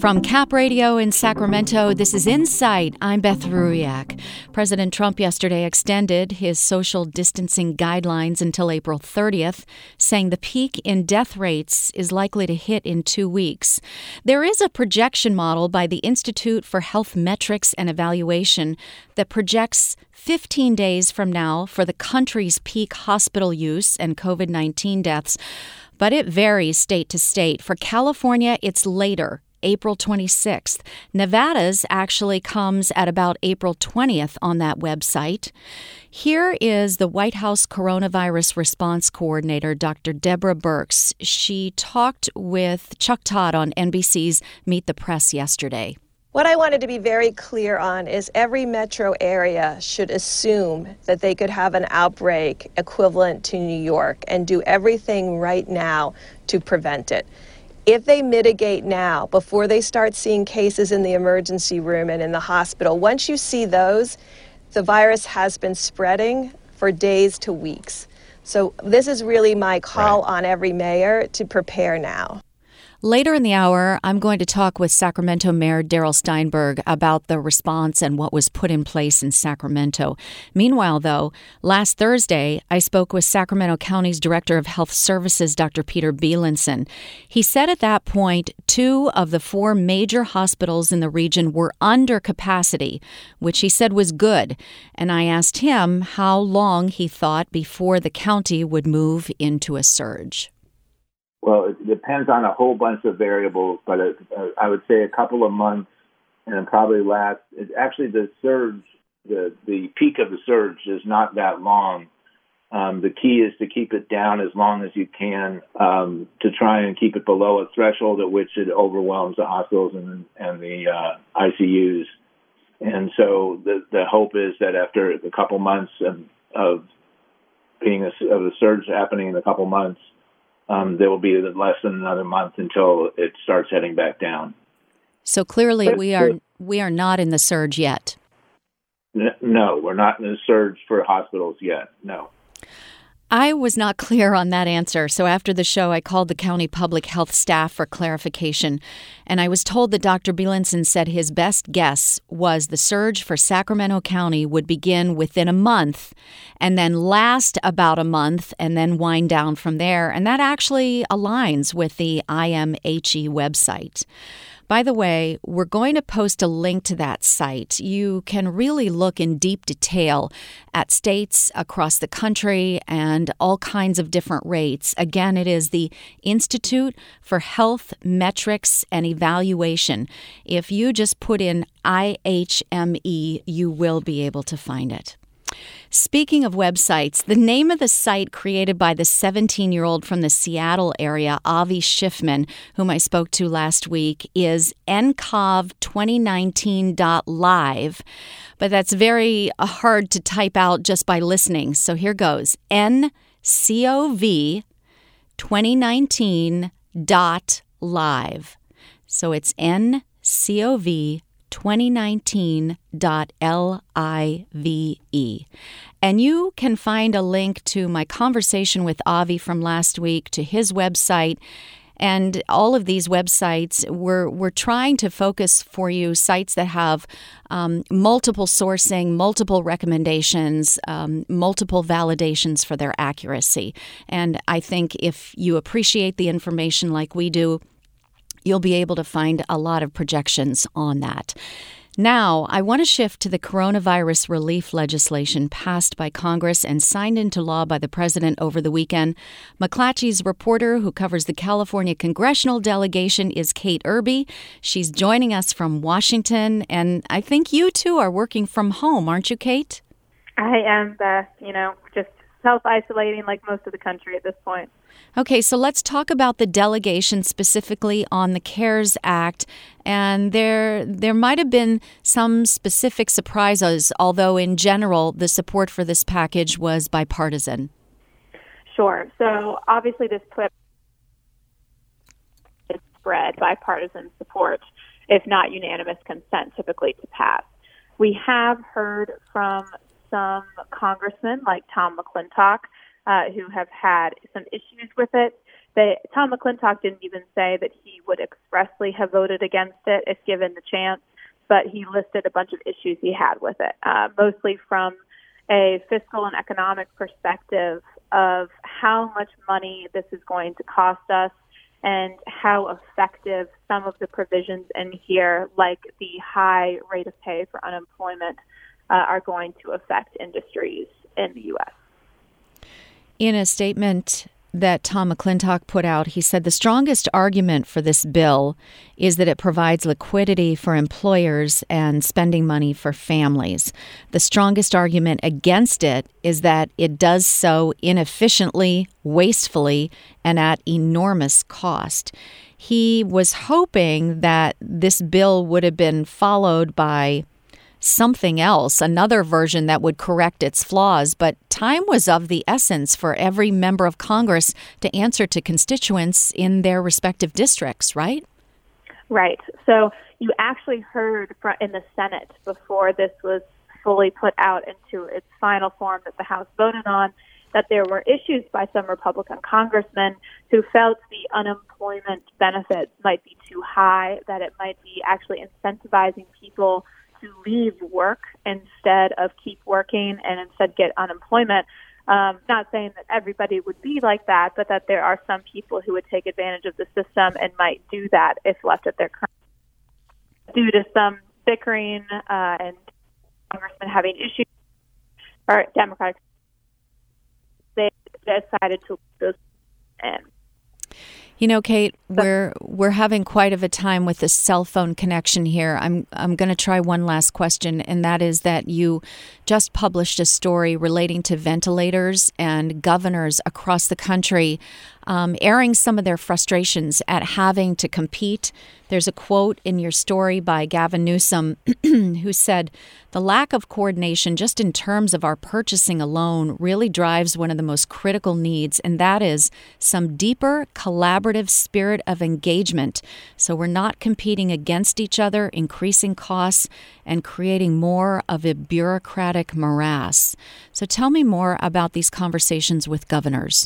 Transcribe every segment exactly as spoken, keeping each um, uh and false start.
From Cap Radio in Sacramento, this is Insight. I'm Beth Ruiak. President Trump yesterday extended his social distancing guidelines until April thirtieth, saying the peak in death rates is likely to hit in two weeks. There is a projection model by the Institute for Health Metrics and Evaluation that projects fifteen days from now for the country's peak hospital use and covid nineteen deaths, but it varies state to state. For California, it's later, April twenty-sixth. Nevada's actually comes at about April twentieth on that website. Here is the White House Coronavirus Response Coordinator, Doctor Deborah Birx. She talked with Chuck Todd on N B C's Meet the Press yesterday. What I wanted to be very clear on is every metro area should assume that they could have an outbreak equivalent to New York and do everything right now to prevent it. If they mitigate now, before they start seeing cases in the emergency room and in the hospital, once you see those, the virus has been spreading for days to weeks. So this is really my call right. on every mayor to prepare now. Later in the hour, I'm going to talk with Sacramento Mayor Darrell Steinberg about the response and what was put in place in Sacramento. Meanwhile, though, last Thursday, I spoke with Sacramento County's Director of Health Services, Doctor Peter Bielenson. He said at that point, two of the four major hospitals in the region were under capacity, which he said was good. And I asked him how long he thought before the county would move into a surge. Well, it depends on a whole bunch of variables, but it, uh, I would say a couple of months, and it probably last. It, actually, the surge, the the peak of the surge is not that long. Um, the key is to keep it down as long as you can, um, to try and keep it below a threshold at which it overwhelms the hospitals and, and the uh, I C Us. And so the the hope is that after a couple months of, of being a, of a surge happening in a couple months, Um, there will be less than another month until it starts heading back down. So clearly, but, we are we are not in the surge yet. N- no, we're not in the surge for hospitals yet. No. I was not clear on that answer, so after the show, I called the county public health staff for clarification, and I was told that Doctor Bielenson said his best guess was the surge for Sacramento County would begin within a month and then last about a month and then wind down from there, and that actually aligns with the I M H E website. By the way, we're going to post a link to that site. You can really look in deep detail at states across the country and all kinds of different rates. Again, it is the Institute for Health Metrics and Evaluation. If you just put in I H M E, you will be able to find it. Speaking of websites, the name of the site created by the seventeen-year-old from the Seattle area, Avi Schiffman, whom I spoke to last week, is N C O V twenty nineteen dot live. But that's very hard to type out just by listening. So here goes, N C O V twenty nineteen dot live. So it's N C O V twenty nineteen dot live. And you can find a link to my conversation with Avi from last week, to his website, and all of these websites. We're, we're trying to focus for you sites that have um, multiple sourcing, multiple recommendations, um, multiple validations for their accuracy. And I think if you appreciate the information like we do, you'll be able to find a lot of projections on that. Now, I want to shift to the coronavirus relief legislation passed by Congress and signed into law by the president over the weekend. McClatchy's reporter who covers the California congressional delegation is Kate Irby. She's joining us from Washington, and I think you too are working from home, aren't you, Kate? I am, Beth, you know, just self-isolating like most of the country at this point. Okay, so let's talk about the delegation specifically on the CARES Act. And there there might have been some specific surprises, although in general, the support for this package was bipartisan. Sure. So obviously this put spread bipartisan support, if not unanimous consent, typically to pass. We have heard from some congressmen like Tom McClintock, uh, who have had some issues with it. They, Tom McClintock didn't even say that he would expressly have voted against it if given the chance, but he listed a bunch of issues he had with it, uh, mostly from a fiscal and economic perspective of how much money this is going to cost us and how effective some of the provisions in here, like the high rate of pay for unemployment, uh, are going to affect industries in the U S. In a statement that Tom McClintock put out, he said the strongest argument for this bill is that it provides liquidity for employers and spending money for families. The strongest argument against it is that it does so inefficiently, wastefully, and at enormous cost. He was hoping that this bill would have been followed by something else, another version that would correct its flaws. But time was of the essence for every member of Congress to answer to constituents in their respective districts, right? Right. So you actually heard in the Senate before this was fully put out into its final form that the House voted on, that there were issues by some Republican congressmen who felt the unemployment benefits might be too high, that it might be actually incentivizing people to leave work instead of keep working and instead get unemployment. Um, not saying that everybody would be like that, but that there are some people who would take advantage of the system and might do that if left at their current. Due to some bickering uh, and congressmen having issues, or Democratic, they decided to leave those in. You know, Kate, we're we're having quite of a time with the cell phone connection here. I'm I'm going to try one last question, and that is that you just published a story relating to ventilators and governors across the country um, airing some of their frustrations at having to compete. There's a quote in your story by Gavin Newsom who said, "The lack of coordination just in terms of our purchasing alone really drives one of the most critical needs, and that is some deeper collaborative spirit of engagement. So we're not competing against each other, increasing costs, and creating more of a bureaucratic morass." So tell me more about these conversations with governors.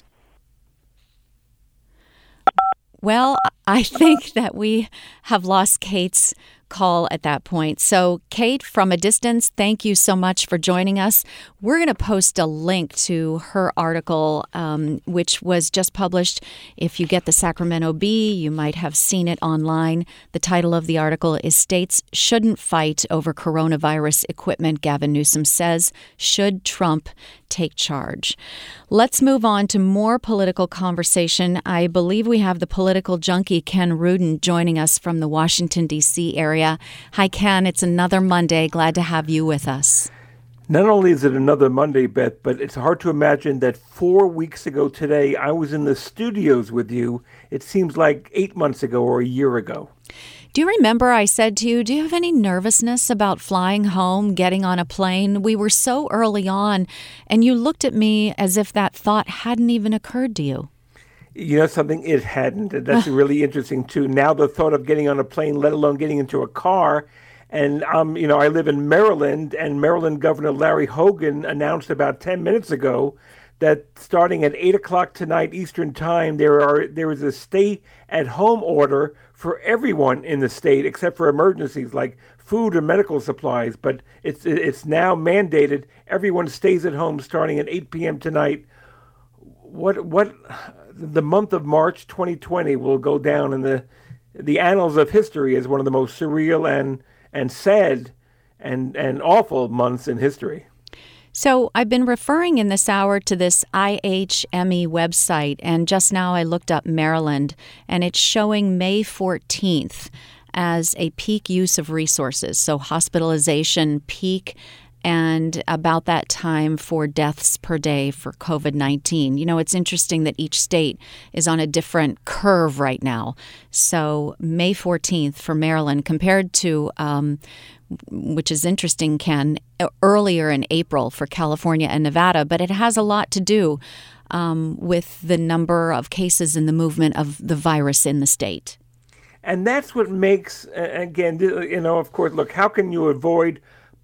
Well, I think that we have lost Kate's call at that point. So, Kate, from a distance, thank you so much for joining us. We're going to post a link to her article, um, which was just published. If you get the Sacramento Bee, you might have seen it online. The title of the article is "States Shouldn't Fight Over Coronavirus Equipment," Gavin Newsom says. Should Trump take charge? Let's move on to more political conversation. I believe we have the political junkie Ken Rudin joining us from the Washington, D C area. Hi, Ken. It's another Monday. Glad to have you with us. Not only is it another Monday, Beth, but it's hard to imagine that four weeks ago today I was in the studios with you. It seems like eight months ago or a year ago. Do you remember I said to you, do you have any nervousness about flying home, getting on a plane? We were so early on, and you looked at me as if that thought hadn't even occurred to you. You know something? It hadn't. That's really interesting, too. Now the thought of getting on a plane, let alone getting into a car, and, um, you know, I live in Maryland, and Maryland Governor Larry Hogan announced about ten minutes ago that starting at eight o'clock tonight Eastern Time, there are there is a stay-at-home order for everyone in the state except for emergencies like food or medical supplies. But it's it's now mandated everyone stays at home starting at eight p.m. tonight. What what the month of March twenty twenty will go down in the the annals of history as one of the most surreal and and sad and and awful months in history. So I've been referring in this hour to this I H M E website, and just now I looked up Maryland, and it's showing May fourteenth as a peak use of resources. So hospitalization peak, and about that time for deaths per day for covid nineteen. You know, it's interesting that each state is on a different curve right now. So May fourteenth for Maryland compared to, um, which is interesting, Ken, earlier in April for California and Nevada, but it has a lot to do um, with the number of cases and the movement of the virus in the state. And that's what makes, again, you know, of course, look, how can you avoid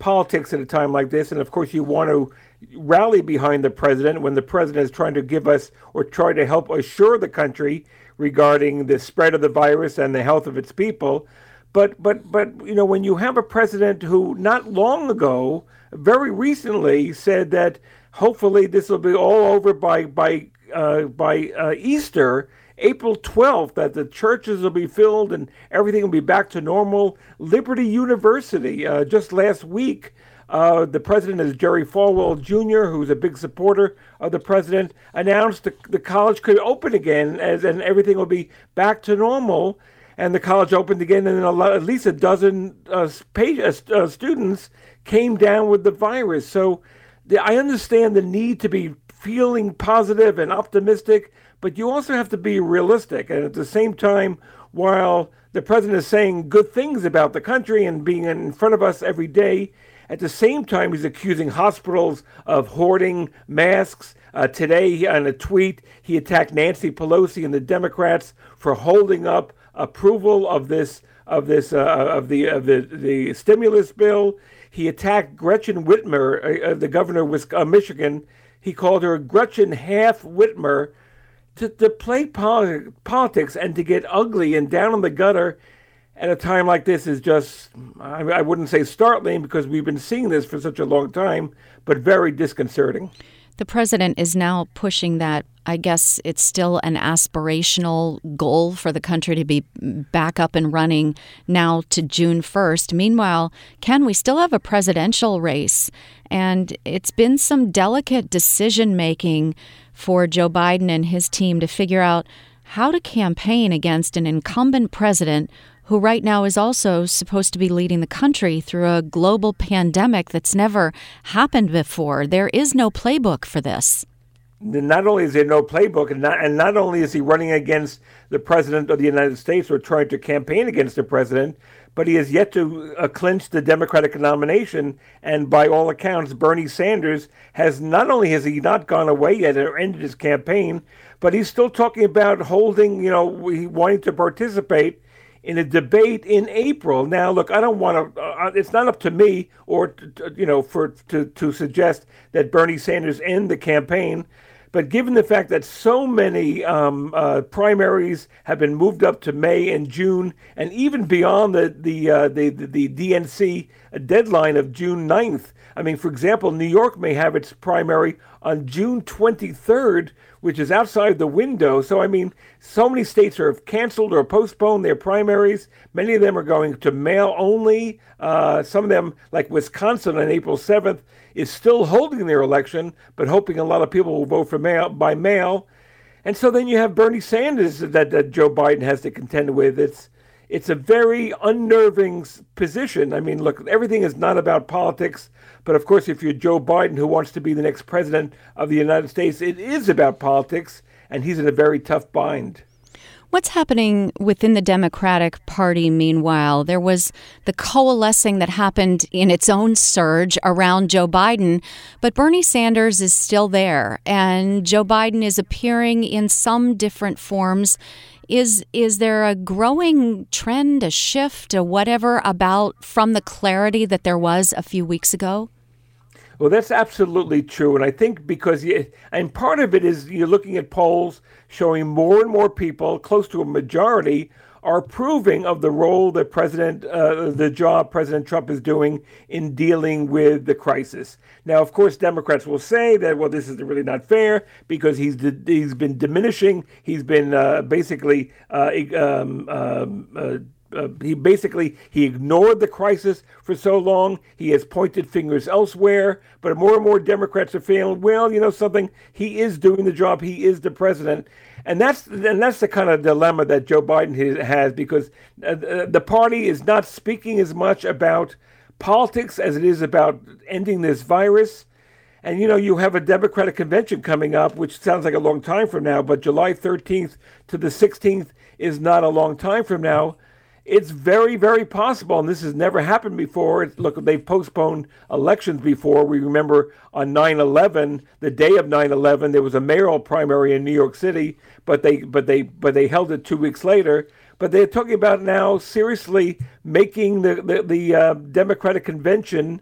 politics at a time like this. And of course, you want to rally behind the president when the president is trying to give us or try to help assure the country regarding the spread of the virus and the health of its people. But, but, but, you know, when you have a president who not long ago, very recently, said that hopefully this will be all over by by uh, by uh, Easter, April twelfth, that the churches will be filled and everything will be back to normal. Liberty University, uh, just last week, uh, the president is Jerry Falwell Junior, who's a big supporter of the president, announced the, the college could open again as and everything will be back to normal. And the college opened again, and a lot, at least a dozen uh, page, uh, students came down with the virus. So the, I understand the need to be feeling positive and optimistic, but you also have to be realistic. And at the same time, while the president is saying good things about the country and being in front of us every day, at the same time, he's accusing hospitals of hoarding masks. Uh, today, on a tweet, he attacked Nancy Pelosi and the Democrats for holding up approval of this of this uh, of the of the, the stimulus bill. He attacked Gretchen Whitmer, uh, the governor of Michigan. He called her Gretchen Half Whitmer. To, to play poli- politics and to get ugly and down in the gutter at a time like this is just, I, I wouldn't say startling because we've been seeing this for such a long time, but very disconcerting. The president is now pushing that. I guess it's still an aspirational goal for the country to be back up and running now to June first. Meanwhile, Ken, we still have a presidential race, and it's been some delicate decision-making for Joe Biden and his team to figure out how to campaign against an incumbent president who right now is also supposed to be leading the country through a global pandemic that's never happened before. There is no playbook for this. Not only is there no playbook, and not, and not only is he running against the president of the United States or trying to campaign against the president, but he has yet to uh, clinch the Democratic nomination. And by all accounts, Bernie Sanders has not only has he not gone away yet or ended his campaign, but he's still talking about holding, you know, wanting to participate in a debate in April. Now, look, I don't want to, uh, it's not up to me or, to, you know, for to, to suggest that Bernie Sanders end the campaign. But given the fact that so many um, uh, primaries have been moved up to May and June, and even beyond the the, uh, the the the D N C deadline of June ninth, I mean, for example, New York may have its primary on June twenty-third, which is outside the window. So, I mean, so many states are canceled or postponed their primaries. Many of them are going to mail only. Uh, some of them, like Wisconsin on April seventh, is still holding their election, but hoping a lot of people will vote for mail by mail. And so then you have Bernie Sanders that, that Joe Biden has to contend with. It's it's a very unnerving position. I mean, look, everything is not about politics, but of course, if you're Joe Biden, who wants to be the next president of the United States, it is about politics, and he's in a very tough bind. What's happening within the Democratic Party, meanwhile? There was the coalescing that happened in its own surge around Joe Biden, but Bernie Sanders is still there, and Joe Biden is appearing in some different forms. Is is there a growing trend, a shift, a whatever about from the clarity that there was a few weeks ago? Well, that's absolutely true. And I think because, you, and part of it is you're looking at polls showing more and more people, close to a majority, are approving of the role that President, uh, the job President Trump is doing in dealing with the crisis. Now, of course, Democrats will say that, well, this is really not fair because he's he's been diminishing. He's been uh, basically uh, um, um, uh, Uh, he basically, he ignored the crisis for so long. He has pointed fingers elsewhere. But more and more Democrats are feeling, well, you know something, he is doing the job. He is the president. And that's and that's the kind of dilemma that Joe Biden has, because uh, the party is not speaking as much about politics as it is about ending this virus. And, you know, you have a Democratic convention coming up, which sounds like a long time from now, but July thirteenth to the sixteenth is not a long time from now. It's very, very possible, and this has never happened before. It's, look, they've postponed elections before. We remember on nine eleven, the day of nine eleven, there was a mayoral primary in New York City, but they, but they, but they held it two weeks later. But they're talking about now seriously making the the, the uh, Democratic convention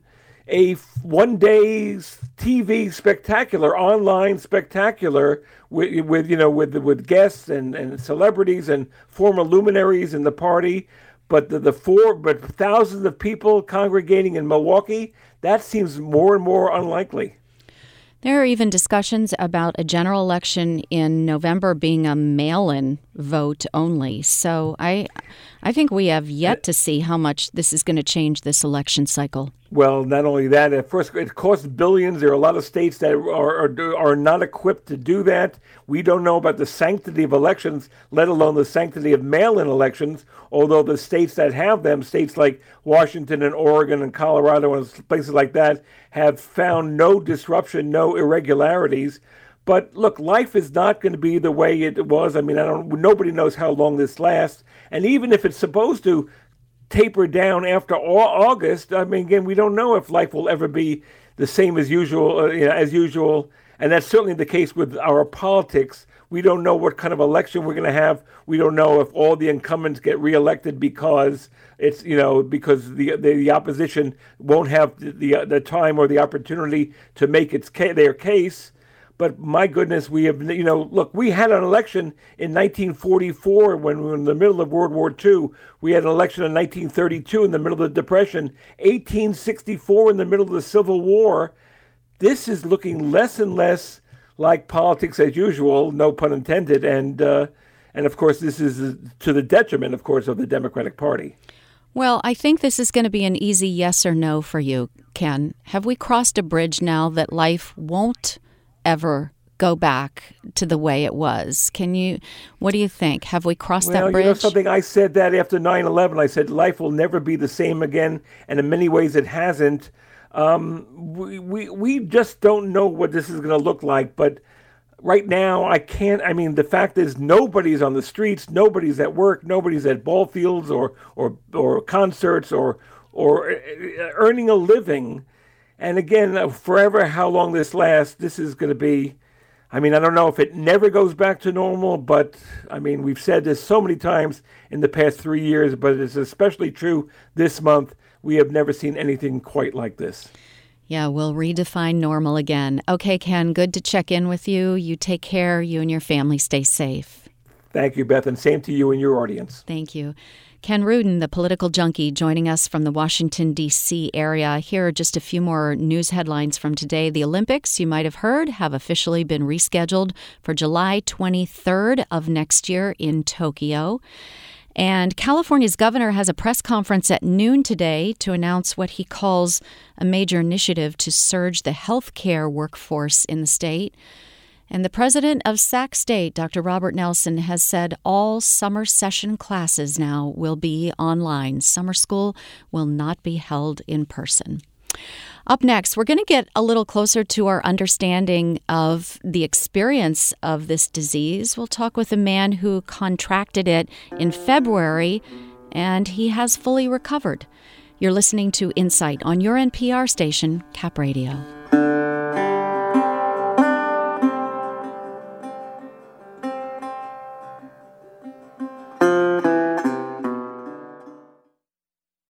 a one-day T V spectacular, online spectacular with, with you know with with guests and, and celebrities and former luminaries in the party. But the, the four, but thousands of people congregating in Milwaukee, that seems more and more unlikely. There are even discussions about a general election in November being a mail-in vote only. So I I think we have yet to see how much this is going to change this election cycle. Well, not only that, at first it costs billions. There are a lot of states that are, are are not equipped to do that. We don't know about the sanctity of elections, let alone the sanctity of mail-in elections, although the states that have them, states like Washington and Oregon and Colorado and places like that, have found no disruption, no irregularities. But look, life is not going to be the way it was. I mean, I don't. Nobody knows how long this lasts. And even if it's supposed to taper down after August, I mean, again, we don't know if life will ever be the same as usual, uh, you know, as usual. And that's certainly the case with our politics. We don't know what kind of election we're going to have. We don't know if all the incumbents get reelected because it's, you know, because the the, the opposition won't have the, the the time or the opportunity to make its ca- their case. But my goodness, we have, you know, look, we had an election in nineteen forty-four when we were in the middle of World War Two. We had an election in nineteen thirty-two in the middle of the Depression, eighteen sixty-four in the middle of the Civil War. This is looking less and less like politics as usual, no pun intended. And, uh, and of course, this is to the detriment, of course, of the Democratic Party. Well, I think this is going to be an easy yes or no for you, Ken. Have we crossed a bridge now that life won't ever go back to the way it was? Can you, what do you think? Have we crossed well, that bridge? You know something, I said that after nine eleven. I said life will never be the same again, and in many ways it hasn't. Um, we, we, we just don't know what this is going to look like, but right now I can't, I mean, the fact is nobody's on the streets, nobody's at work, nobody's at ball fields or, or, or concerts or, or earning a living. And again, forever, how long this lasts, this is going to be, I mean, I don't know if it never goes back to normal, but I mean, we've said this so many times in the past three years, but it's especially true this month. We have never seen anything quite like this. Yeah, we'll redefine normal again. Okay, Ken, good to check in with you. You take care. You and your family stay safe. Thank you, Beth, and same to you and your audience. Thank you. Ken Rudin, the political junkie, joining us from the Washington, D C area. Here are just a few more news headlines from today. The Olympics, you might have heard, have officially been rescheduled for July twenty-third of next year in Tokyo. And California's governor has a press conference at noon today to announce what he calls a major initiative to surge the healthcare workforce in the state. And the president of Sac State, Doctor Robert Nelson, has said all summer session classes now will be online. Summer school will not be held in person. Up next, we're going to get a little closer to our understanding of the experience of this disease. We'll talk with a man who contracted it in February, and he has fully recovered. You're listening to Insight on your N P R station, Cap Radio.